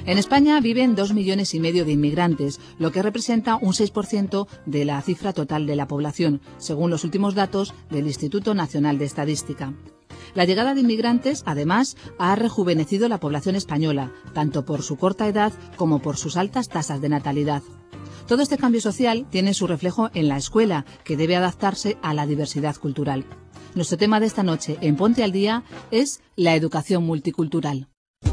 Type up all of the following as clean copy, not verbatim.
En España viven 2,5 millones de inmigrantes, lo que representa un 6% de la cifra total de la población, según los últimos datos del Instituto Nacional de Estadística. La llegada de inmigrantes, además, ha rejuvenecido la población española, tanto por su corta edad como por sus altas tasas de natalidad. Todo este cambio social tiene su reflejo en la escuela, que debe adaptarse a la diversidad cultural. Nuestro tema de esta noche en Ponte al Día es la educación multicultural.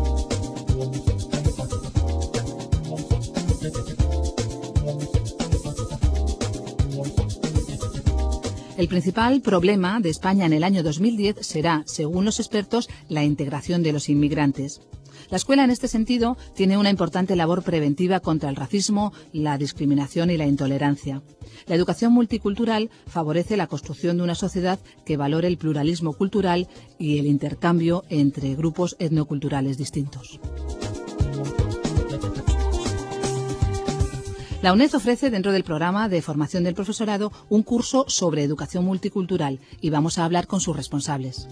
El principal problema de España en el año 2010 será, según los expertos, la integración de los inmigrantes. La escuela, en este sentido, tiene una importante labor preventiva contra el racismo, la discriminación y la intolerancia. La educación multicultural favorece la construcción de una sociedad que valore el pluralismo cultural y el intercambio entre grupos etnoculturales distintos. La UNED ofrece, dentro del programa de formación del profesorado, un curso sobre educación multicultural y vamos a hablar con sus responsables.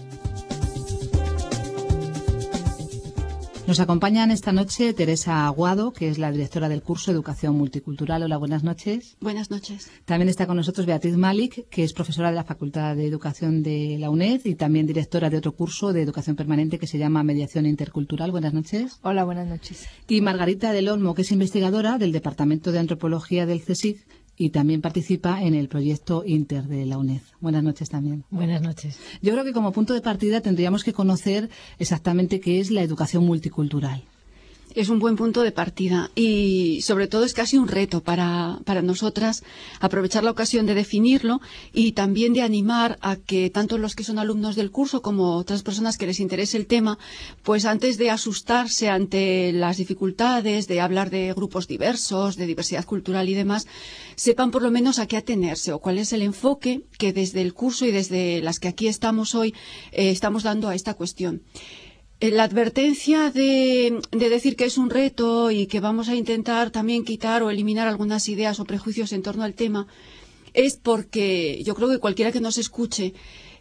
Nos acompañan esta noche Teresa Aguado, que es la directora del curso Educación Multicultural. Hola, buenas noches. Buenas noches. También está con nosotros Beatriz Malik, que es profesora de la Facultad de Educación de la UNED y también directora de otro curso de educación permanente que se llama Mediación Intercultural. Buenas noches. Hola, buenas noches. Y Margarita del Olmo, que es investigadora del Departamento de Antropología del CSIC y también participa en el proyecto Inter de la UNED. Buenas noches también. Buenas noches. Yo creo que como punto de partida tendríamos que conocer exactamente qué es la educación multicultural. Es un buen punto de partida y sobre todo es casi un reto para nosotras aprovechar la ocasión de definirlo y también de animar a que tanto los que son alumnos del curso como otras personas que les interese el tema, pues antes de asustarse ante las dificultades de hablar de grupos diversos, de diversidad cultural y demás, sepan por lo menos a qué atenerse o cuál es el enfoque que desde el curso y desde las que aquí estamos hoy estamos dando a esta cuestión. La advertencia de decir que es un reto y que vamos a intentar también quitar o eliminar algunas ideas o prejuicios en torno al tema es porque yo creo que cualquiera que nos escuche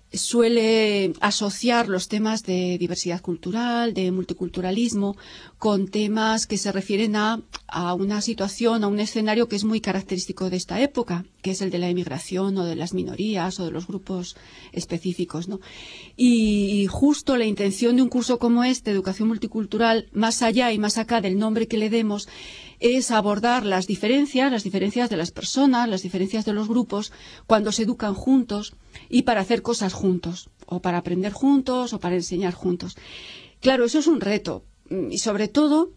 suele asociar los temas de diversidad cultural, de multiculturalismo, con temas que se refieren a una situación, a un escenario que es muy característico de esta época, que es el de la inmigración o de las minorías o de los grupos específicos, ¿no? Y justo la intención de un curso como este, Educación Multicultural, más allá y más acá del nombre que le demos, es abordar las diferencias de las personas, las diferencias de los grupos, cuando se educan juntos y para hacer cosas juntos, o para aprender juntos, o para enseñar juntos. Claro, eso es un reto, y sobre todo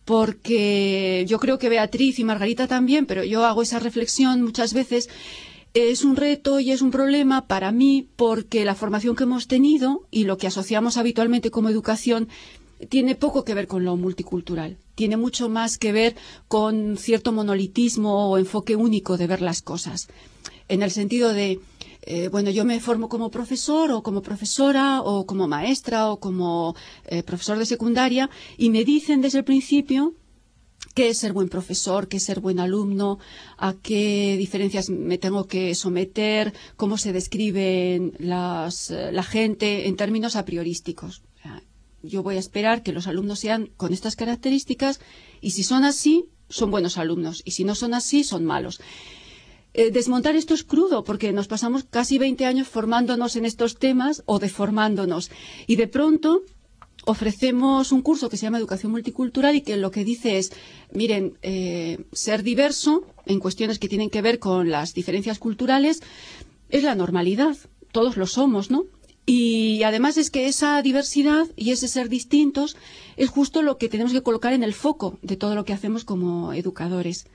porque yo creo que Beatriz y Margarita también, pero yo hago esa reflexión muchas veces, es un reto y es un problema para mí porque la formación que hemos tenido y lo que asociamos habitualmente como educación tiene poco que ver con lo multicultural. Tiene mucho más que ver con cierto monolitismo o enfoque único de ver las cosas. En el sentido de, yo me formo como profesor o como profesora o como maestra o como profesor de secundaria y me dicen desde el principio qué es ser buen profesor, qué es ser buen alumno, a qué diferencias me tengo que someter, cómo se describen la gente en términos a priorísticos. Yo voy a esperar que los alumnos sean con estas características y si son así, son buenos alumnos y si no son así, son malos. Desmontar esto es crudo porque nos pasamos casi 20 años formándonos en estos temas o deformándonos y de pronto ofrecemos un curso que se llama Educación Multicultural y que lo que dice es, miren, ser diverso en cuestiones que tienen que ver con las diferencias culturales es la normalidad, todos lo somos, ¿no? Y además es que esa diversidad y ese ser distintos es justo lo que tenemos que colocar en el foco de todo lo que hacemos como educadores.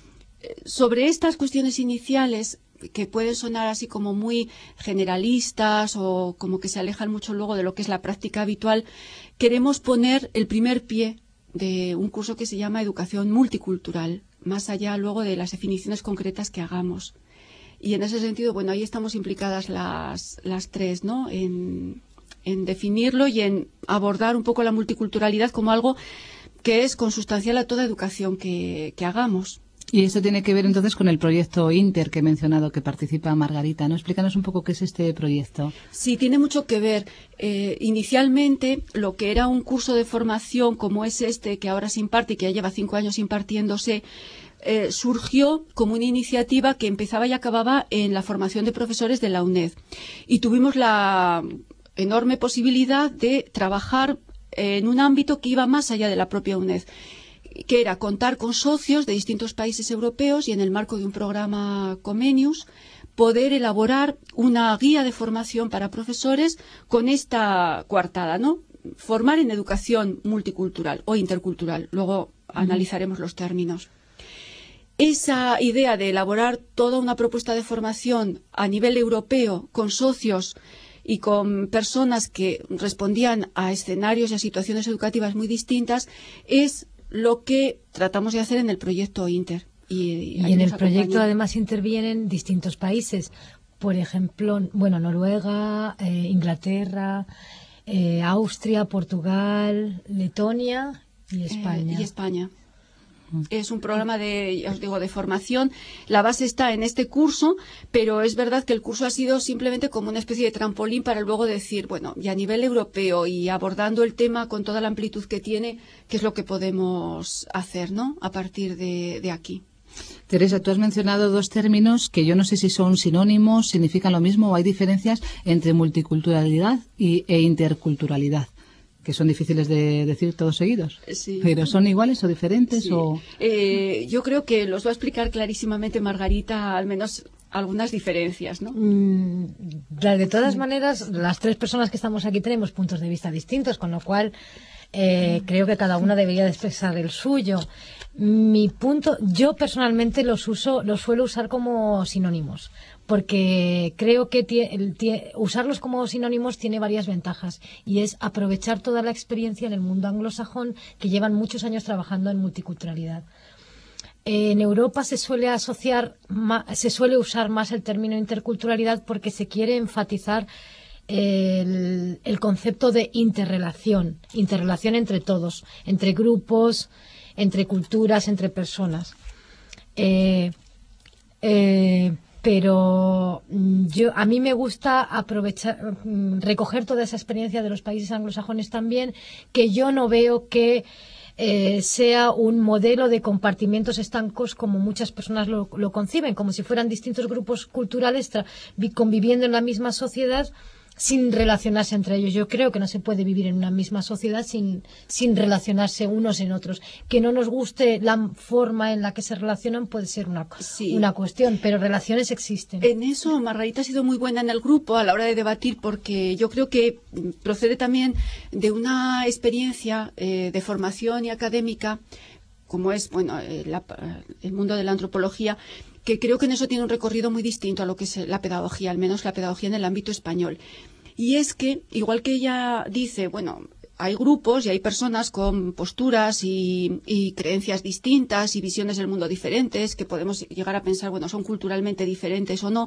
Sobre estas cuestiones iniciales, que pueden sonar así como muy generalistas o como que se alejan mucho luego de lo que es la práctica habitual, queremos poner el primer pie de un curso que se llama Educación Multicultural, más allá luego de las definiciones concretas que hagamos. Y en ese sentido, ahí estamos implicadas las tres, ¿no? En definirlo y en abordar un poco la multiculturalidad como algo que es consustancial a toda educación que hagamos. Y esto tiene que ver entonces con el proyecto Inter que he mencionado, que participa Margarita, ¿no? Explícanos un poco qué es este proyecto. Sí, tiene mucho que ver. Inicialmente, lo que era un curso de formación como es este, que ahora se imparte y que ya lleva 5 años impartiéndose, surgió como una iniciativa que empezaba y acababa en la formación de profesores de la UNED. Y tuvimos la enorme posibilidad de trabajar en un ámbito que iba más allá de la propia UNED, que era contar con socios de distintos países europeos y en el marco de un programa Comenius poder elaborar una guía de formación para profesores con esta coartada, ¿no? Formar en educación multicultural o intercultural. Luego analizaremos los términos. Esa idea de elaborar toda una propuesta de formación a nivel europeo con socios y con personas que respondían a escenarios y a situaciones educativas muy distintas es lo que tratamos de hacer en el proyecto Inter. Y en el proyecto además intervienen distintos países, por ejemplo, Noruega, Inglaterra, Austria, Portugal, Letonia y España. Es un programa de formación. La base está en este curso, pero es verdad que el curso ha sido simplemente como una especie de trampolín para luego decir, bueno, y a nivel europeo y abordando el tema con toda la amplitud que tiene, qué es lo que podemos hacer, ¿no? A partir de aquí. Teresa, tú has mencionado 2 términos que yo no sé si son sinónimos, significan lo mismo o hay diferencias entre multiculturalidad e interculturalidad, que son difíciles de decir todos seguidos. Sí. ¿Pero son iguales o diferentes? Sí. Yo creo que los va a explicar clarísimamente Margarita, al menos algunas diferencias, ¿no? De todas maneras, las 3 personas que estamos aquí tenemos puntos de vista distintos, con lo cual creo que cada una debería de expresar el suyo. Yo personalmente los suelo usar como sinónimos, porque creo que usarlos como sinónimos tiene varias ventajas, y es aprovechar toda la experiencia en el mundo anglosajón, que llevan muchos años trabajando en multiculturalidad. En Europa se suele usar más el término interculturalidad porque se quiere enfatizar el concepto de interrelación entre todos, entre grupos, entre culturas, entre personas. Pero a mí me gusta recoger toda esa experiencia de los países anglosajones también, que yo no veo que sea un modelo de compartimientos estancos como muchas personas lo conciben, como si fueran distintos grupos culturales conviviendo en la misma sociedad sin relacionarse entre ellos. Yo creo que no se puede vivir en una misma sociedad sin relacionarse unos en otros. Que no nos guste la forma en la que se relacionan puede ser una cuestión, pero relaciones existen. En eso Margarita ha sido muy buena en el grupo a la hora de debatir, porque yo creo que procede también de una experiencia de formación y académica, como es el mundo de la antropología, que creo que en eso tiene un recorrido muy distinto a lo que es la pedagogía, al menos la pedagogía en el ámbito español. Y es que, igual que ella dice, hay grupos y hay personas con posturas y creencias distintas y visiones del mundo diferentes, que podemos llegar a pensar, son culturalmente diferentes o no,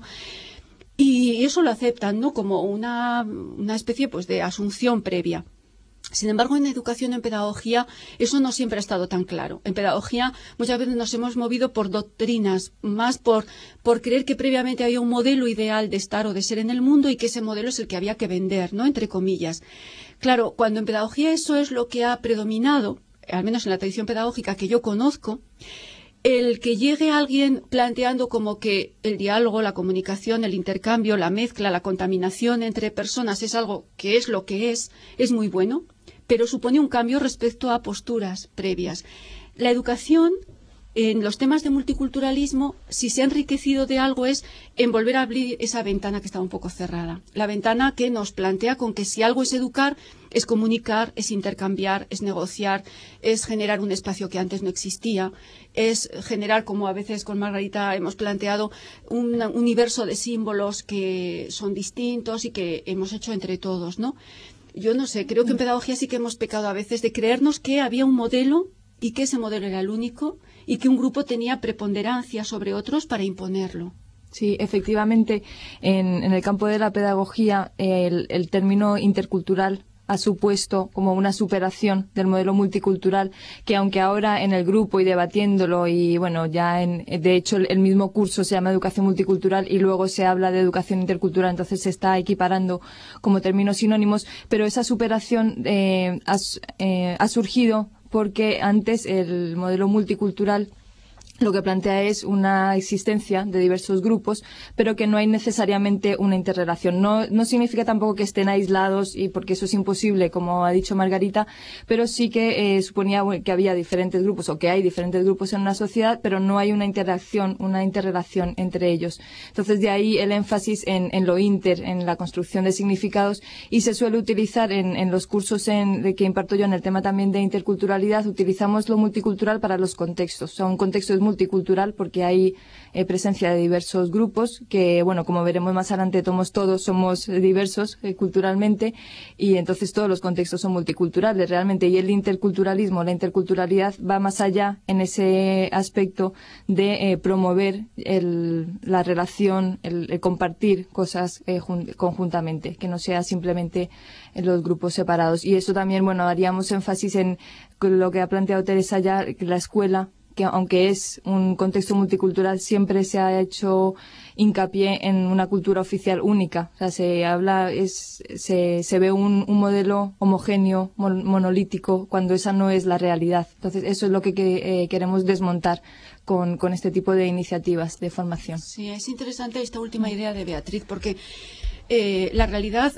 y eso lo aceptan, ¿no?, como una especie de asunción previa. Sin embargo, en educación, en pedagogía, eso no siempre ha estado tan claro. En pedagogía muchas veces nos hemos movido por doctrinas, más por creer que previamente había un modelo ideal de estar o de ser en el mundo y que ese modelo es el que había que vender, ¿no?, entre comillas. Claro, cuando en pedagogía eso es lo que ha predominado, al menos en la tradición pedagógica que yo conozco, el que llegue alguien planteando como que el diálogo, la comunicación, el intercambio, la mezcla, la contaminación entre personas es algo que es lo que es muy bueno, pero supone un cambio respecto a posturas previas. La educación, en los temas de multiculturalismo, si se ha enriquecido de algo es en volver a abrir esa ventana que estaba un poco cerrada. La ventana que nos plantea con que si algo es educar, es comunicar, es intercambiar, es negociar, es generar un espacio que antes no existía, es generar, como a veces con Margarita hemos planteado, un universo de símbolos que son distintos y que hemos hecho entre todos, ¿no? Yo no sé, creo que en pedagogía sí que hemos pecado a veces de creernos que había un modelo y que ese modelo era el único y que un grupo tenía preponderancia sobre otros para imponerlo. Sí, efectivamente, en el campo de la pedagogía el término intercultural ha supuesto como una superación del modelo multicultural, que aunque ahora en el grupo y debatiéndolo y bueno, ya de hecho el mismo curso se llama educación multicultural y luego se habla de educación intercultural, entonces se está equiparando como términos sinónimos, pero esa superación ha surgido porque antes el modelo multicultural lo que plantea es una existencia de diversos grupos, pero que no hay necesariamente una interrelación. No significa tampoco que estén aislados, y porque eso es imposible, como ha dicho Margarita, pero sí que suponía que había diferentes grupos, o que hay diferentes grupos en una sociedad, pero no hay una interacción, una interrelación entre ellos. Entonces, de ahí el énfasis en lo en la construcción de significados, y se suele utilizar en los cursos que imparto yo en el tema también de interculturalidad, utilizamos lo multicultural para los contextos. O sea, un contexto es multicultural porque hay presencia de diversos grupos que, bueno, como veremos más adelante, todos somos diversos culturalmente, y entonces todos los contextos son multiculturales realmente, y el interculturalismo, la interculturalidad va más allá en ese aspecto de promover la relación, el compartir cosas conjuntamente, que no sea simplemente en los grupos separados. Y eso también, bueno, haríamos énfasis en lo que ha planteado Teresa ya, que la escuela, que aunque es un contexto multicultural, siempre se ha hecho hincapié en una cultura oficial única. O sea, se ve un modelo homogéneo, monolítico, cuando esa no es la realidad. Entonces, eso es lo que queremos desmontar con este tipo de iniciativas de formación. Sí, es interesante esta última idea de Beatriz, porque la realidad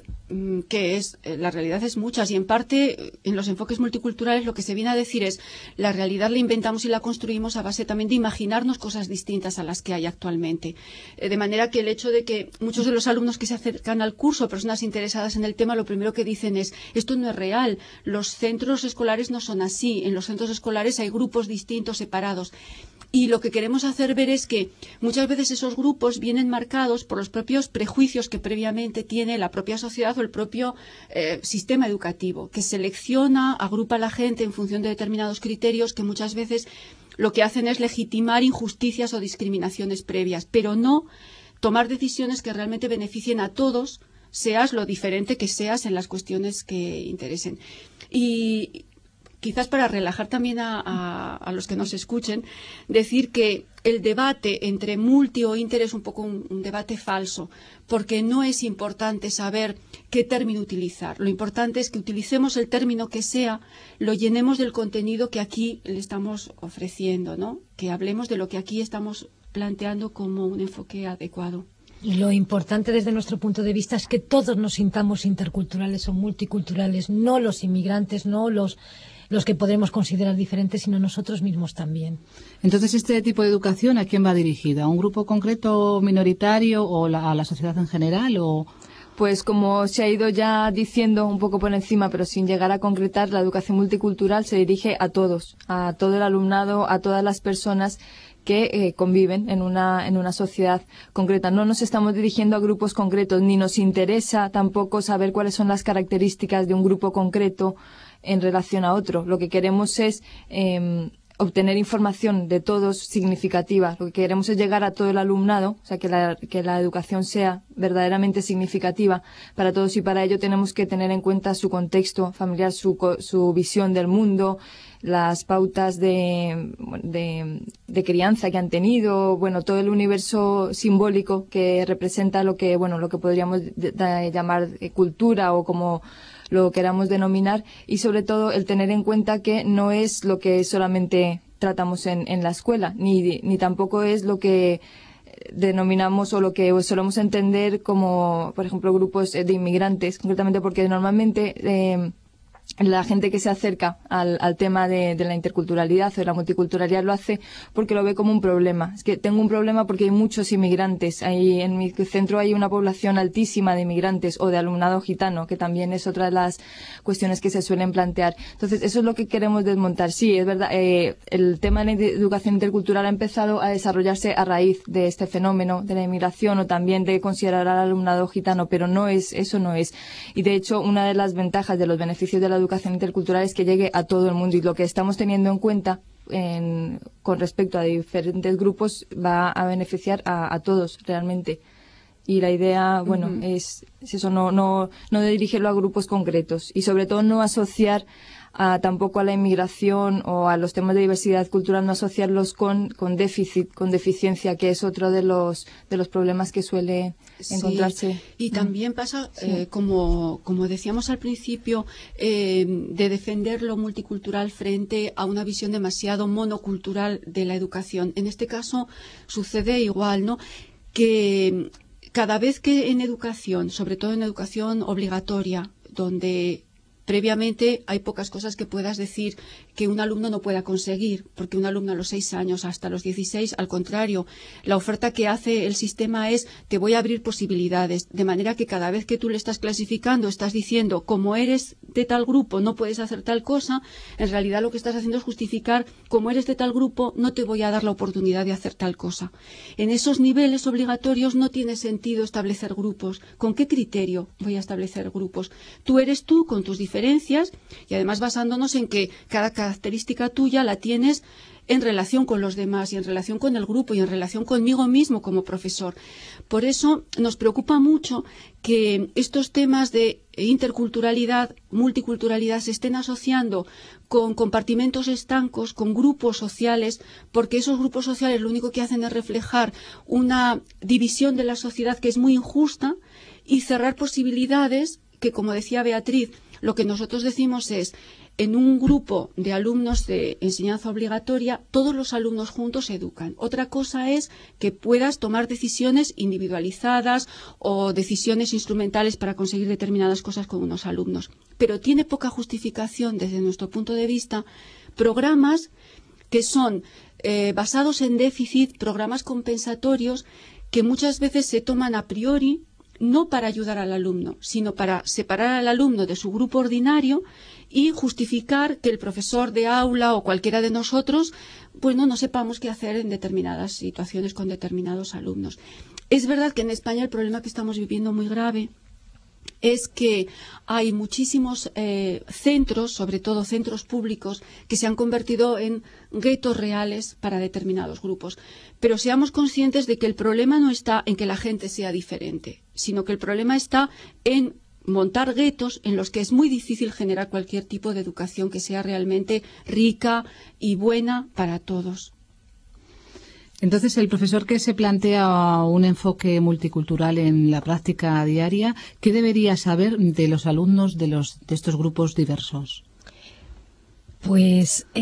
la realidad es muchas, y en parte en los enfoques multiculturales lo que se viene a decir es la realidad la inventamos y la construimos a base también de imaginarnos cosas distintas a las que hay actualmente, de manera que el hecho de que muchos de los alumnos que se acercan al curso, personas interesadas en el tema, lo primero que dicen es esto no es real, los centros escolares no son así, en los centros escolares hay grupos distintos, separados. Y lo que queremos hacer ver es que muchas veces esos grupos vienen marcados por los propios prejuicios que previamente tiene la propia sociedad o el propio sistema educativo, que selecciona, agrupa a la gente en función de determinados criterios que muchas veces lo que hacen es legitimar injusticias o discriminaciones previas, pero no tomar decisiones que realmente beneficien a todos, seas lo diferente que seas en las cuestiones que interesen. Y quizás para relajar también a los que nos escuchen, decir que el debate entre multi o inter es un poco un debate falso, porque no es importante saber qué término utilizar. Lo importante es que utilicemos el término que sea, lo llenemos del contenido que aquí le estamos ofreciendo, ¿no? Que hablemos de lo que aquí estamos planteando como un enfoque adecuado. Y lo importante desde nuestro punto de vista es que todos nos sintamos interculturales o multiculturales, no los inmigrantes, no los que podemos considerar diferentes, sino nosotros mismos también. Entonces, ¿este tipo de educación a quién va dirigida? ¿A un grupo concreto minoritario o a la sociedad en general? Pues como se ha ido ya diciendo un poco por encima, pero sin llegar a concretar, la educación multicultural se dirige a todos, a todo el alumnado, a todas las personas que conviven en una sociedad concreta. No nos estamos dirigiendo a grupos concretos, ni nos interesa tampoco saber cuáles son las características de un grupo concreto en relación a otro. Lo que queremos es obtener información de todos significativa. Lo que queremos es llegar a todo el alumnado, o sea, que la educación sea verdaderamente significativa para todos, y para ello tenemos que tener en cuenta su contexto familiar, su visión del mundo, las pautas de crianza que han tenido, bueno, todo el universo simbólico que representa lo que podríamos llamar cultura, o como lo queramos denominar, y sobre todo el tener en cuenta que no es lo que solamente tratamos en la escuela, ni tampoco es lo que denominamos o lo que solemos entender como, por ejemplo, grupos de inmigrantes, concretamente porque normalmente la gente que se acerca al tema de la interculturalidad o de la multiculturalidad lo hace porque lo ve como un problema. Es que tengo un problema porque hay muchos inmigrantes. En mi centro hay una población altísima de inmigrantes o de alumnado gitano, que también es otra de las cuestiones que se suelen plantear. Entonces, eso es lo que queremos desmontar. Sí, es verdad, el tema de educación intercultural ha empezado a desarrollarse a raíz de este fenómeno de la inmigración, o también de considerar al alumnado gitano, pero eso no es. Y de hecho, una de las ventajas de los beneficios de la educación intercultural es que llegue a todo el mundo, y lo que estamos teniendo en cuenta con respecto a diferentes grupos va a beneficiar a todos realmente. Y la idea, bueno, es eso, no dirigirlo a grupos concretos y sobre todo no asociar tampoco a la inmigración o a los temas de diversidad cultural, no asociarlos con déficit, con deficiencia, que es otro de los problemas que suele encontrarse. Y también pasa, como decíamos al principio, de defender lo multicultural frente a una visión demasiado monocultural de la educación. En este caso sucede igual, ¿no? Que cada vez que en educación, sobre todo en educación obligatoria, donde previamente hay pocas cosas que puedas decir que un alumno no pueda conseguir, porque un alumno a los 6 años hasta los 16, al contrario, la oferta que hace el sistema es te voy a abrir posibilidades, de manera que cada vez que tú le estás clasificando, estás diciendo como eres de tal grupo no puedes hacer tal cosa, en realidad lo que estás haciendo es justificar como eres de tal grupo no te voy a dar la oportunidad de hacer tal cosa. En esos niveles obligatorios no tiene sentido establecer grupos. ¿Con qué criterio voy a establecer grupos? Tú eres tú con tus diferencias y además basándonos en que cada característica tuya la tienes en relación con los demás y en relación con el grupo y en relación conmigo mismo como profesor. Por eso nos preocupa mucho que estos temas de interculturalidad, multiculturalidad se estén asociando con compartimentos estancos, con grupos sociales, porque esos grupos sociales lo único que hacen es reflejar una división de la sociedad que es muy injusta y cerrar posibilidades que, como decía Beatriz, lo que nosotros decimos es en un grupo de alumnos de enseñanza obligatoria, todos los alumnos juntos se educan. Otra cosa es que puedas tomar decisiones individualizadas o decisiones instrumentales para conseguir determinadas cosas con unos alumnos. Pero tiene poca justificación desde nuestro punto de vista programas que son basados en déficit, programas compensatorios que muchas veces se toman a priori no para ayudar al alumno, sino para separar al alumno de su grupo ordinario y justificar que el profesor de aula o cualquiera de nosotros pues no sepamos qué hacer en determinadas situaciones con determinados alumnos. Es verdad que en España el problema que estamos viviendo muy grave es que hay muchísimos centros, sobre todo centros públicos, que se han convertido en guetos reales para determinados grupos. Pero seamos conscientes de que el problema no está en que la gente sea diferente, sino que el problema está en montar guetos en los que es muy difícil generar cualquier tipo de educación que sea realmente rica y buena para todos. Entonces, el profesor que se plantea un enfoque multicultural en la práctica diaria, ¿qué debería saber de los alumnos de estos grupos diversos? Pues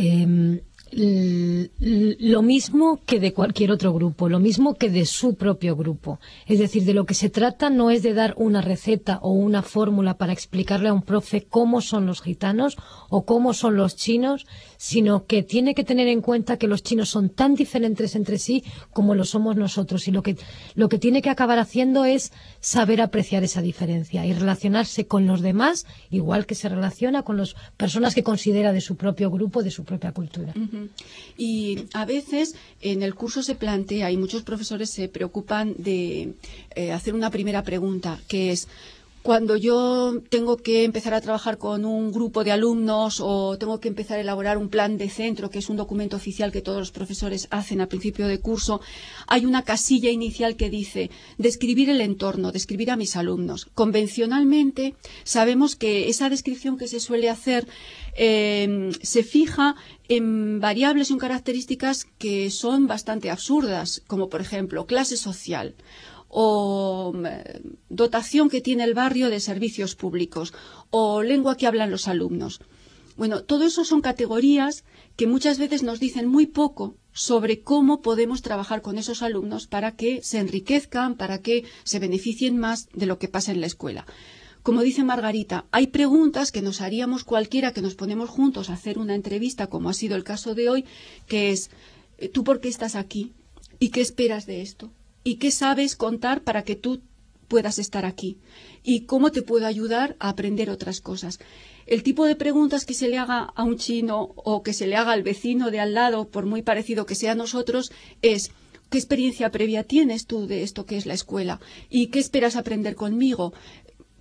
lo mismo que de cualquier otro grupo, lo mismo que de su propio grupo. Es decir, de lo que se trata no es de dar una receta o una fórmula para explicarle a un profe cómo son los gitanos o cómo son los chinos, sino que tiene que tener en cuenta que los chinos son tan diferentes entre sí como lo somos nosotros, y lo que tiene que acabar haciendo es saber apreciar esa diferencia y relacionarse con los demás igual que se relaciona con las personas que considera de su propio grupo, de su propia cultura. Y a veces en el curso se plantea, y muchos profesores se preocupan de hacer una primera pregunta, que es: cuando yo tengo que empezar a trabajar con un grupo de alumnos o tengo que empezar a elaborar un plan de centro, que es un documento oficial que todos los profesores hacen a principio de curso, hay una casilla inicial que dice describir el entorno, describir a mis alumnos. Convencionalmente sabemos que esa descripción que se suele hacer se fija en variables y en características que son bastante absurdas, como por ejemplo clase social o dotación que tiene el barrio de servicios públicos o lengua que hablan los alumnos. Bueno, todo eso son categorías que muchas veces nos dicen muy poco sobre cómo podemos trabajar con esos alumnos para que se enriquezcan, para que se beneficien más de lo que pasa en la escuela. Como dice Margarita, hay preguntas que nos haríamos cualquiera que nos ponemos juntos a hacer una entrevista, como ha sido el caso de hoy, que es: ¿tú por qué estás aquí? ¿Y qué esperas de esto? ¿Y qué sabes contar para que tú puedas estar aquí? ¿Y cómo te puedo ayudar a aprender otras cosas? El tipo de preguntas que se le haga a un chino o que se le haga al vecino de al lado, por muy parecido que sea a nosotros, es: ¿qué experiencia previa tienes tú de esto que es la escuela? ¿Y qué esperas aprender conmigo?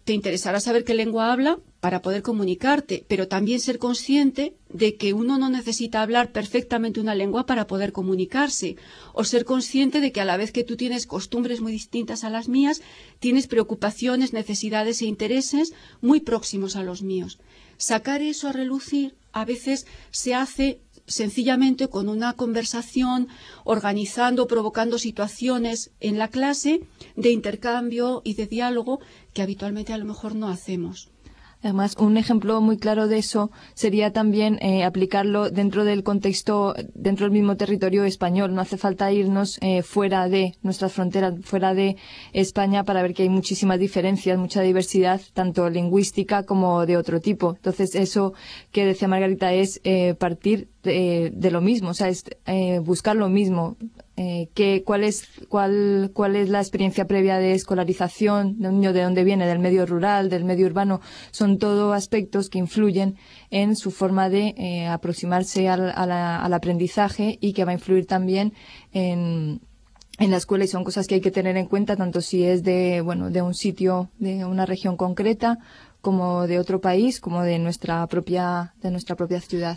te interesará saber qué lengua habla para poder comunicarte, pero también ser consciente de que uno no necesita hablar perfectamente una lengua para poder comunicarse, o ser consciente de que a la vez que tú tienes costumbres muy distintas a las mías, tienes preocupaciones, necesidades e intereses muy próximos a los míos. Sacar eso a relucir a veces se hace sencillamente con una conversación, organizando, provocando situaciones en la clase de intercambio y de diálogo que habitualmente a lo mejor no hacemos. Además, un ejemplo muy claro de eso sería también aplicarlo dentro del contexto, dentro del mismo territorio español. No hace falta irnos fuera de nuestras fronteras, fuera de España, para ver que hay muchísimas diferencias, mucha diversidad, tanto lingüística como de otro tipo. Entonces, eso que decía Margarita es partir de lo mismo, o sea, es buscar lo mismo. ¿Cuál es la experiencia previa de escolarización de un niño, de dónde viene, del medio rural, del medio urbano? Son todo aspectos que influyen en su forma de aproximarse al aprendizaje y que va a influir también en la escuela, y son cosas que hay que tener en cuenta, tanto si es de un sitio, de una región concreta, como de otro país, como de nuestra propia ciudad.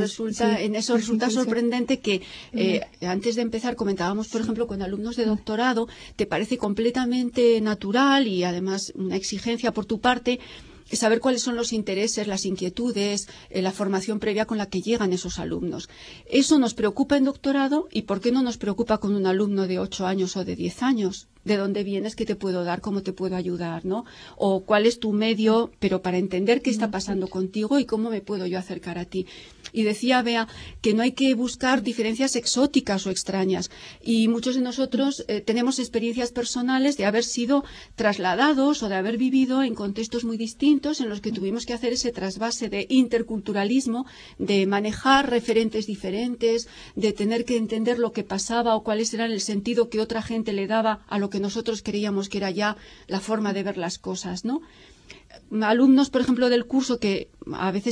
Resulta sorprendente que antes de empezar comentábamos, por ejemplo, con alumnos de doctorado, te parece completamente natural y además una exigencia por tu parte saber cuáles son los intereses, las inquietudes, la formación previa con la que llegan esos alumnos. Eso nos preocupa en doctorado, y ¿por qué no nos preocupa con un alumno de 8 años o de 10 años? ¿De dónde vienes? ¿Qué te puedo dar? ¿Cómo te puedo ayudar? ¿No? O cuál es tu medio, pero para entender qué está pasando contigo y cómo me puedo yo acercar a ti. Y decía Bea que no hay que buscar diferencias exóticas o extrañas. Y muchos de nosotros tenemos experiencias personales de haber sido trasladados o de haber vivido en contextos muy distintos en los que tuvimos que hacer ese trasvase de interculturalismo, de manejar referentes diferentes, de tener que entender lo que pasaba o cuáles eran el sentido que otra gente le daba a lo que nosotros creíamos que era ya la forma de ver las cosas, ¿no? Alumnos, por ejemplo, del curso que a veces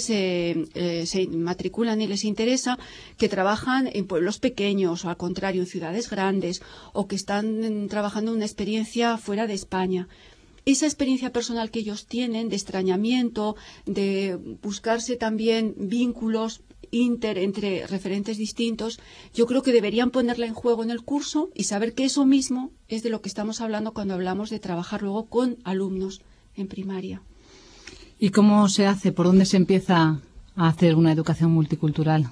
se matriculan y les interesa, que trabajan en pueblos pequeños o, al contrario, en ciudades grandes, o que están trabajando una experiencia fuera de España. Esa experiencia personal que ellos tienen de extrañamiento, de buscarse también vínculos entre referentes distintos, yo creo que deberían ponerla en juego en el curso y saber que eso mismo es de lo que estamos hablando cuando hablamos de trabajar luego con alumnos en primaria. ¿Y cómo se hace? ¿Por dónde se empieza a hacer una educación multicultural?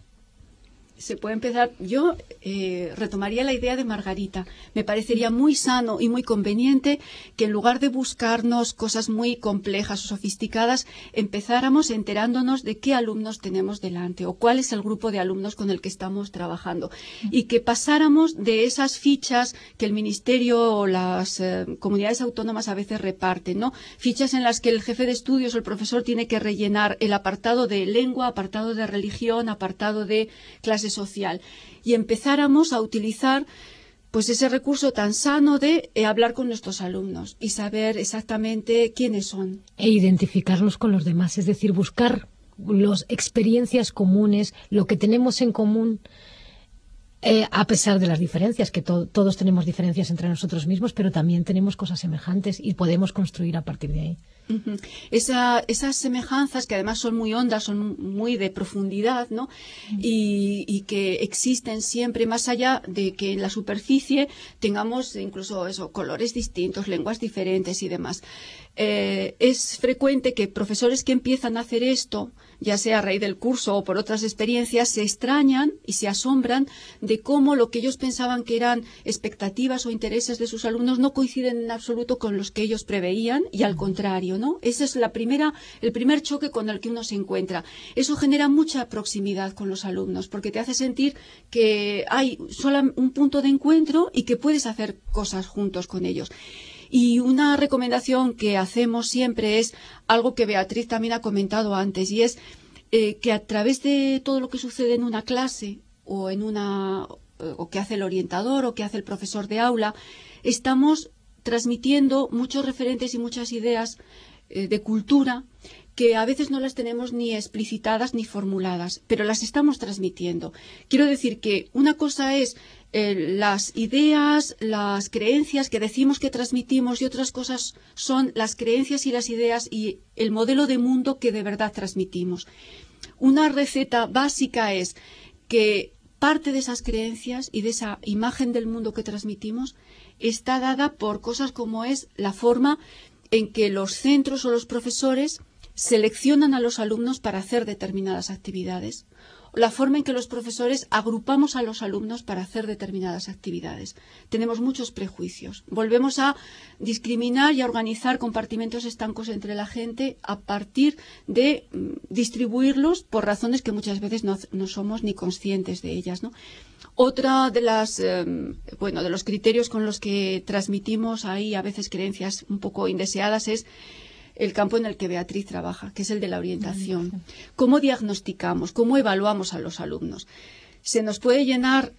Se puede empezar. Yo retomaría la idea de Margarita. Me parecería muy sano y muy conveniente que en lugar de buscarnos cosas muy complejas o sofisticadas, empezáramos enterándonos de qué alumnos tenemos delante o cuál es el grupo de alumnos con el que estamos trabajando, y que pasáramos de esas fichas que el Ministerio o las comunidades autónomas a veces reparten, ¿no? Fichas en las que el jefe de estudios o el profesor tiene que rellenar el apartado de lengua, apartado de religión, apartado de clases social, y empezáramos a utilizar pues ese recurso tan sano de hablar con nuestros alumnos y saber exactamente quiénes son. E identificarlos con los demás, es decir, buscar las experiencias comunes, lo que tenemos en común, a pesar de las diferencias, que todos tenemos diferencias entre nosotros mismos, pero también tenemos cosas semejantes y podemos construir a partir de ahí. Uh-huh. Esas semejanzas, que además son muy hondas, son muy de profundidad, ¿no? Uh-huh. Y que existen siempre, más allá de que en la superficie tengamos incluso colores distintos, lenguas diferentes y demás. Es frecuente que profesores que empiezan a hacer esto, ya sea a raíz del curso o por otras experiencias, se extrañan y se asombran de cómo lo que ellos pensaban que eran expectativas o intereses de sus alumnos no coinciden en absoluto con los que ellos preveían, y al contrario, ¿no? Ese es el primer choque con el que uno se encuentra. Eso genera mucha proximidad con los alumnos, porque te hace sentir que hay solo un punto de encuentro y que puedes hacer cosas juntos con ellos. Y una recomendación que hacemos siempre es algo que Beatriz también ha comentado antes, y es que a través de todo lo que sucede en una clase o que hace el orientador o que hace el profesor de aula, estamos transmitiendo muchos referentes y muchas ideas de cultura que a veces no las tenemos ni explicitadas ni formuladas, pero las estamos transmitiendo. Quiero decir que una cosa es las ideas, las creencias que decimos que transmitimos, y otras cosas son las creencias y las ideas y el modelo de mundo que de verdad transmitimos. Una receta básica es que parte de esas creencias y de esa imagen del mundo que transmitimos está dada por cosas como es la forma en que los centros o los profesores seleccionan a los alumnos para hacer determinadas actividades, o la forma en que los profesores agrupamos a los alumnos para hacer determinadas actividades. Tenemos muchos prejuicios. Volvemos a discriminar y a organizar compartimentos estancos entre la gente a partir de distribuirlos por razones que muchas veces no somos ni conscientes de ellas, ¿no? Otra de de los criterios con los que transmitimos ahí a veces creencias un poco indeseadas es el campo en el que Beatriz trabaja, que es el de la orientación. ¿Cómo diagnosticamos? ¿Cómo evaluamos a los alumnos? Se nos puede llenar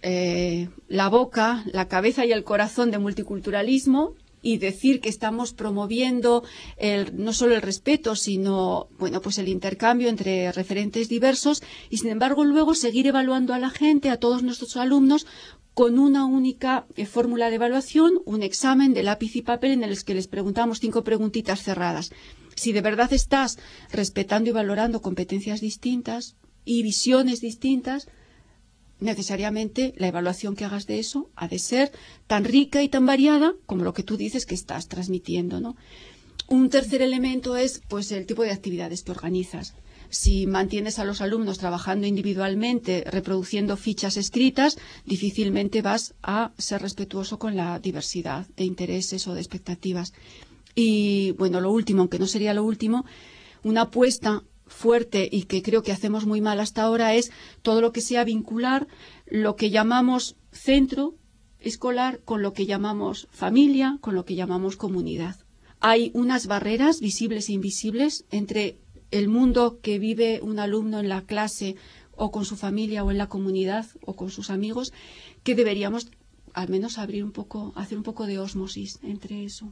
la boca, la cabeza y el corazón de multiculturalismo y decir que estamos promoviendo no solo el respeto, sino el intercambio entre referentes diversos, y sin embargo luego seguir evaluando a la gente, a todos nuestros alumnos, con una única fórmula de evaluación, un examen de lápiz y papel en el que les preguntamos 5 preguntitas cerradas. Si de verdad estás respetando y valorando competencias distintas y visiones distintas, necesariamente la evaluación que hagas de eso ha de ser tan rica y tan variada como lo que tú dices que estás transmitiendo, ¿no? Un tercer elemento es el tipo de actividades que organizas. Si mantienes a los alumnos trabajando individualmente, reproduciendo fichas escritas, difícilmente vas a ser respetuoso con la diversidad de intereses o de expectativas. Y lo último, aunque no sería lo último, una apuesta fuerte y que creo que hacemos muy mal hasta ahora es todo lo que sea vincular lo que llamamos centro escolar con lo que llamamos familia, con lo que llamamos comunidad. Hay unas barreras visibles e invisibles entre el mundo que vive un alumno en la clase o con su familia o en la comunidad o con sus amigos, que deberíamos al menos hacer un poco de ósmosis entre eso.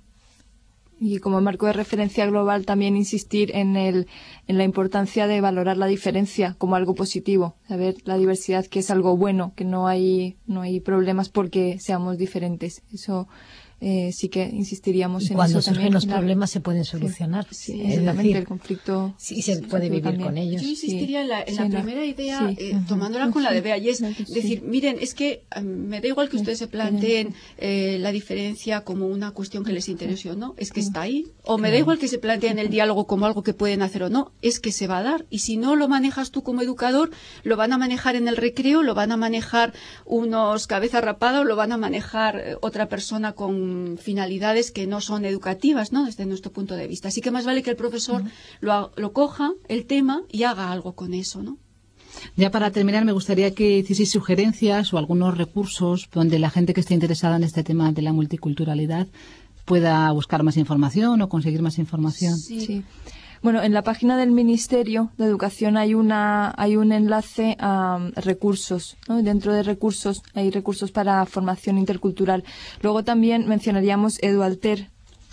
Y como marco de referencia global también insistir en la importancia de valorar la diferencia como algo positivo, saber la diversidad que es algo bueno, que no hay problemas porque seamos diferentes. Eso sí que insistiríamos en eso. Cuando surgen los problemas se pueden solucionar. Sí, exactamente, el conflicto. Sí, se puede vivir también con ellos. Yo insistiría en la primera idea, tomándola con la de Bea, y es decir, miren, es que me da igual que ustedes se planteen la diferencia como una cuestión que les interese o no, es que está ahí. O me da igual que se planteen el diálogo como algo que pueden hacer o no, es que se va a dar. Y si no lo manejas tú como educador, lo van a manejar en el recreo, lo van a manejar unos cabeza rapada o lo van a manejar otra persona con finalidades que no son educativas, ¿no?, desde nuestro punto de vista. Así que más vale que el profesor lo coja, el tema, y haga algo con eso, ¿no? Ya para terminar, me gustaría que hicieseis sugerencias o algunos recursos donde la gente que esté interesada en este tema de la multiculturalidad pueda buscar más información o conseguir más información. Sí. Bueno, en la página del Ministerio de Educación hay un enlace a recursos, ¿no? Dentro de recursos hay recursos para formación intercultural. Luego también mencionaríamos EduAlter.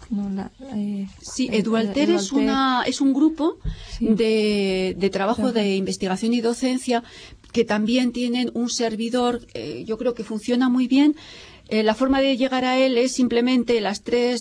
EduAlter es un grupo de trabajo de investigación y docencia que también tienen un servidor, yo creo que funciona muy bien. La forma de llegar a él es simplemente las 3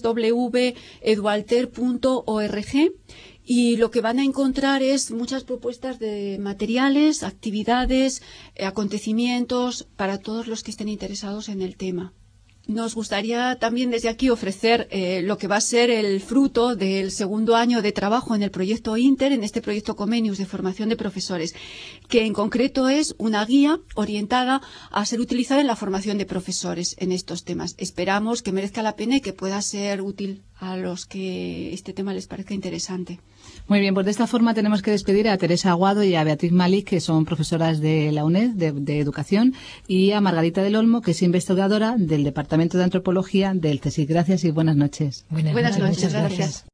edualter.org. Y lo que van a encontrar es muchas propuestas de materiales, actividades, acontecimientos para todos los que estén interesados en el tema. Nos gustaría también desde aquí ofrecer lo que va a ser el fruto del segundo año de trabajo en el proyecto Inter, en este proyecto Comenius de formación de profesores, que en concreto es una guía orientada a ser utilizada en la formación de profesores en estos temas. Esperamos que merezca la pena y que pueda ser útil a los que este tema les parezca interesante. Muy bien, pues de esta forma tenemos que despedir a Teresa Aguado y a Beatriz Malik, que son profesoras de la UNED de Educación, y a Margarita del Olmo, que es investigadora del Departamento de Antropología del CSIC. Gracias y buenas noches. Buenas noches, gracias.